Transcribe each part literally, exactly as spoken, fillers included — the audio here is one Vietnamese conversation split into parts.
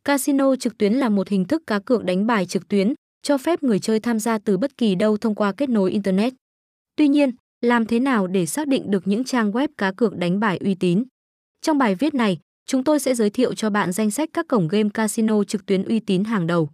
Casino trực tuyến là một hình thức cá cược đánh bài trực tuyến, cho phép người chơi tham gia từ bất kỳ đâu thông qua kết nối Internet. Tuy nhiên, làm thế nào để xác định được những trang web cá cược đánh bài uy tín? Trong bài viết này, chúng tôi sẽ giới thiệu cho bạn danh sách các cổng game casino trực tuyến uy tín hàng đầu.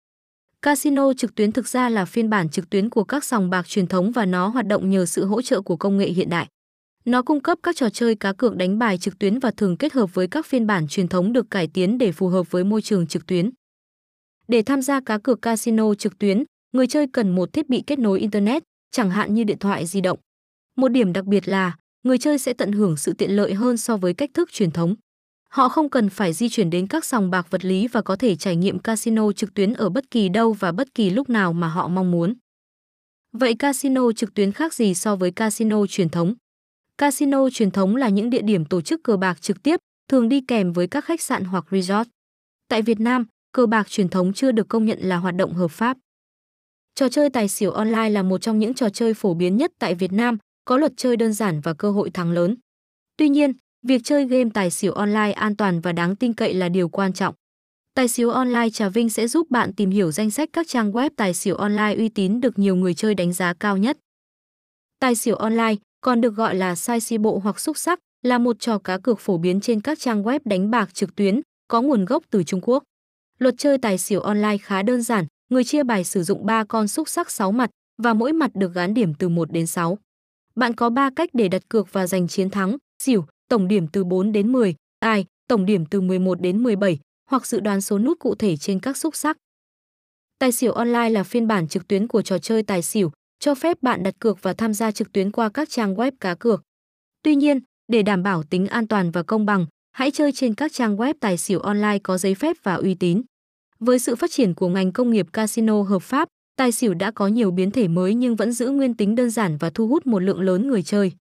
Casino trực tuyến thực ra là phiên bản trực tuyến của các sòng bạc truyền thống và nó hoạt động nhờ sự hỗ trợ của công nghệ hiện đại. Nó cung cấp các trò chơi cá cược đánh bài trực tuyến và thường kết hợp với các phiên bản truyền thống được cải tiến để phù hợp với môi trường trực tuyến. Để tham gia cá cược casino trực tuyến, người chơi cần một thiết bị kết nối Internet, chẳng hạn như điện thoại di động. Một điểm đặc biệt là, người chơi sẽ tận hưởng sự tiện lợi hơn so với cách thức truyền thống. Họ không cần phải di chuyển đến các sòng bạc vật lý và có thể trải nghiệm casino trực tuyến ở bất kỳ đâu và bất kỳ lúc nào mà họ mong muốn. Vậy casino trực tuyến khác gì so với casino truyền thống? Casino truyền thống là những địa điểm tổ chức cờ bạc trực tiếp, thường đi kèm với các khách sạn hoặc resort. Tại Việt Nam, cờ bạc truyền thống chưa được công nhận là hoạt động hợp pháp. Trò chơi tài xỉu online là một trong những trò chơi phổ biến nhất tại Việt Nam, có luật chơi đơn giản và cơ hội thắng lớn. Tuy nhiên, việc chơi game tài xỉu online an toàn và đáng tin cậy là điều quan trọng. Tài xỉu online Trà Vinh sẽ giúp bạn tìm hiểu danh sách các trang web tài xỉu online uy tín được nhiều người chơi đánh giá cao nhất. Tài xỉu online, còn được gọi là soi si bộ hoặc xúc xắc, là một trò cá cược phổ biến trên các trang web đánh bạc trực tuyến, có nguồn gốc từ Trung Quốc. Luật chơi tài xỉu online khá đơn giản, người chia bài sử dụng ba con xúc xắc sáu mặt và mỗi mặt được gán điểm từ một đến sáu. Bạn có ba cách để đặt cược và giành chiến thắng: xỉu, tổng điểm từ bốn đến mười, tài, tổng điểm từ mười một đến mười bảy, hoặc dự đoán số nút cụ thể trên các xúc xắc. Tài xỉu online là phiên bản trực tuyến của trò chơi tài xỉu, cho phép bạn đặt cược và tham gia trực tuyến qua các trang web cá cược. Tuy nhiên, để đảm bảo tính an toàn và công bằng, hãy chơi trên các trang web tài xỉu online có giấy phép và uy tín. Với sự phát triển của ngành công nghiệp casino hợp pháp, tài xỉu đã có nhiều biến thể mới nhưng vẫn giữ nguyên tính đơn giản và thu hút một lượng lớn người chơi.